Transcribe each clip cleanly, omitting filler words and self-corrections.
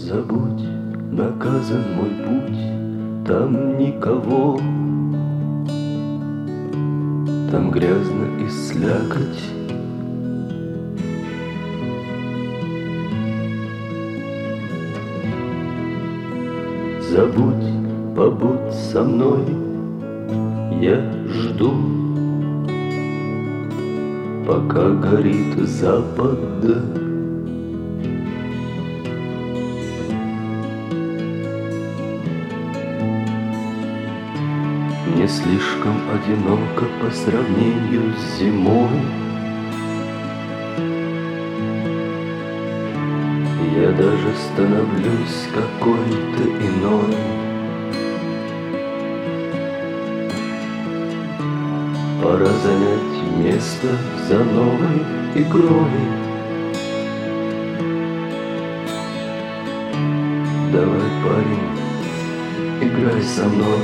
Забудь, наказан мой путь, там никого, там грязно и слякоть. Забудь, побудь со мной, я жду, пока горит запад. Не слишком одиноко по сравнению с зимой. Я даже становлюсь какой-то иной. Пора занять место за новой игрой. Давай, парень, играй со мной.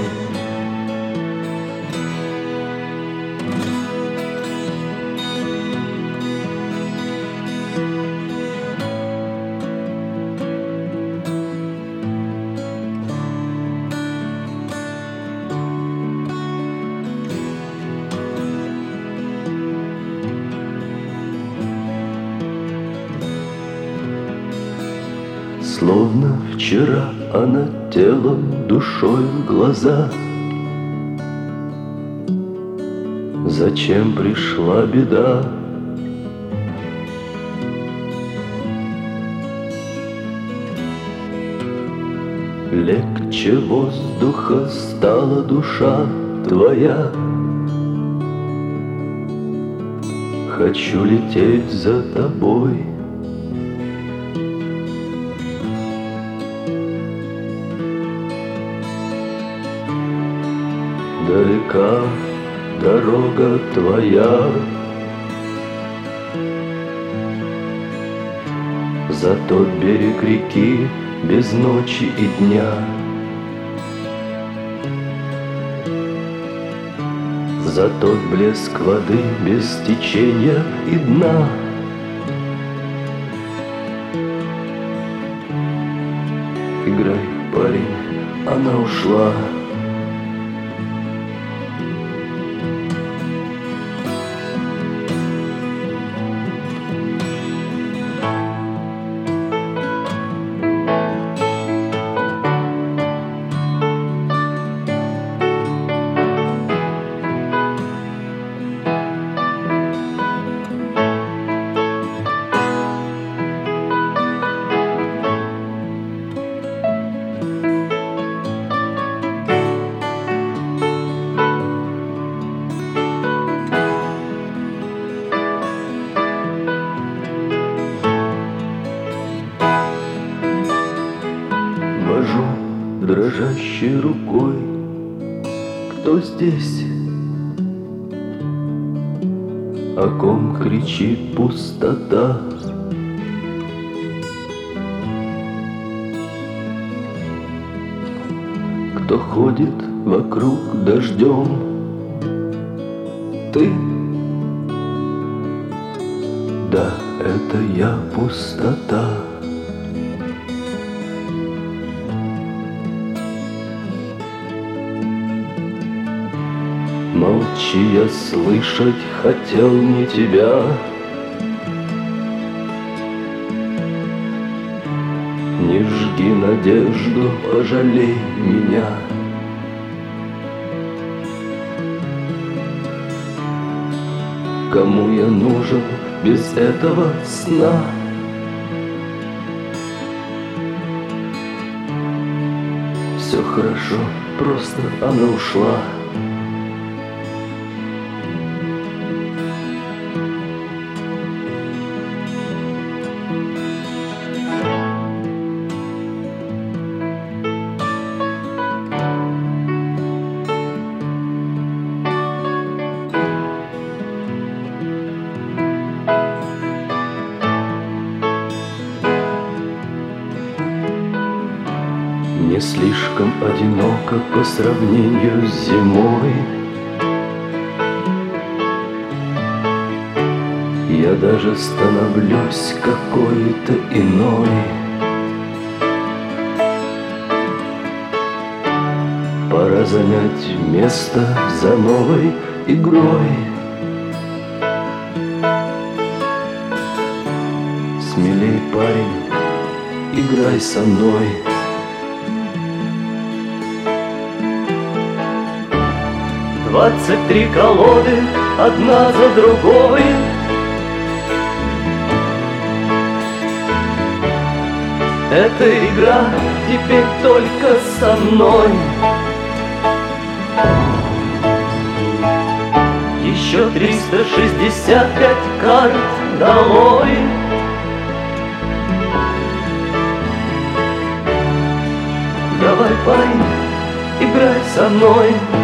Словно вчера она телом, душой в глаза. Зачем пришла беда? Легче воздуха стала душа твоя. Хочу лететь за тобой. Далека дорога твоя, за тот берег реки без ночи и дня. За тот блеск воды без течения и дна. Играй, парень, она ушла. Вожу дрожащей рукой. Кто здесь? О ком кричит пустота? Кто ходит вокруг дождем? Ты? Да, это я, пустота. Молчи, я слышать хотел не тебя. Не жги надежду, пожалей меня. Кому я нужен без этого сна? Все хорошо, просто она ушла. Не слишком одиноко по сравнению с зимой. Я даже становлюсь какой-то иной. Пора занять место за новой игрой. Смелей, парень, играй со мной. 23 колоды, одна за другой. Эта игра теперь только со мной. Еще 365 карт долой. Давай, парень, играй со мной.